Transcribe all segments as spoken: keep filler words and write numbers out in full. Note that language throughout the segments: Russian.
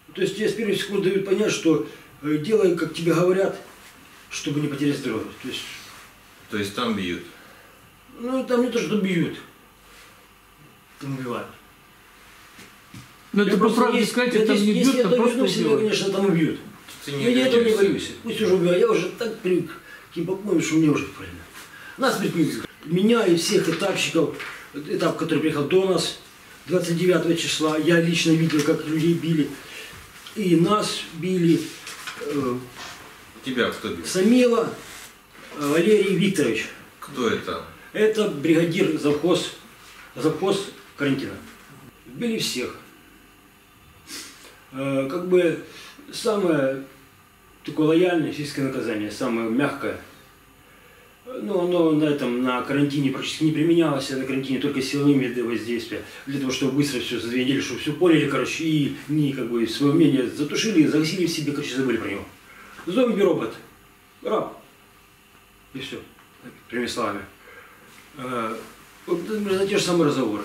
То есть тебе с первых секунд дают понять, что э, делай, как тебе говорят, чтобы не потерять здоровье. То есть, То есть там бьют? ну там не то, что бьют, там убивают. Ну это по правде есть, сказать, это не бьют, если а я просто доведу себя, убивают. конечно, там убьют. Ты Но не я этого не боишься? боюсь. Пусть уже убивают. Я уже так привык к гипопомию, что мне уже правильно. Нас прикрыли. Меня и всех этапщиков, этап, который приехал до нас, двадцать девятого числа, я лично видел, как людей били. И нас били. Э, Тебя кто бил? Самила Валерий Викторович. Кто это? Это бригадир завхоз, завхоз карантина. Били всех. Э, как бы самое такое лояльное физическое наказание, самое мягкое. Но оно на этом, на карантине практически не применялось, на карантине только силовыми виды воздействия, для того, чтобы быстро все за две недели, чтобы все поняли, короче, и не как бы свое мнение затушили, загасили в себе, короче, забыли про него. Зомби-робот, раб, и все, прямыми словами. А, вот за те же самые разговоры.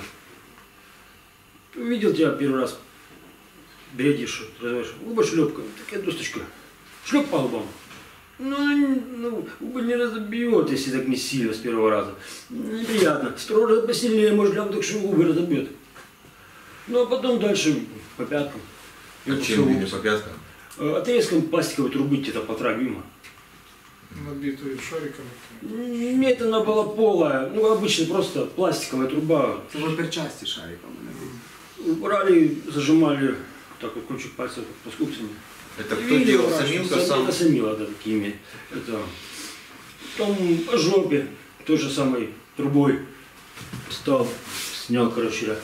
Видел тебя первый раз, бредишь, разговариваешь, губа шлепка, такая досточка, шлеп по лбам. Ну, ну, губы не разобьет, если так не сильно с первого раза. Неприятно. С первого раза посильнее, может, ляп, так что губы разобьет. Ну, а потом дальше по пяткам. А чем били по пяткам? Отрезком пластиковой трубы где-то полтора дюйма. Набитую шариками. Мне это она была полая, ну, обычно просто пластиковая труба. Це в оперчасті шариком. Брали, зажимали, так вот, кончик пальцев по скупцами. Это кто делал? Самилка сам? Это Самила, да, такими. Это... Потом по жопе, той же самой трубой встал, снял, короче,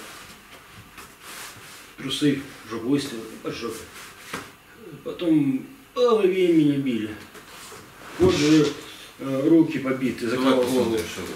трусы, жопу выставил, по жопе. Потом по голове меня били. Вот же э, руки побиты, Давай закрывал голову. посмотрим, что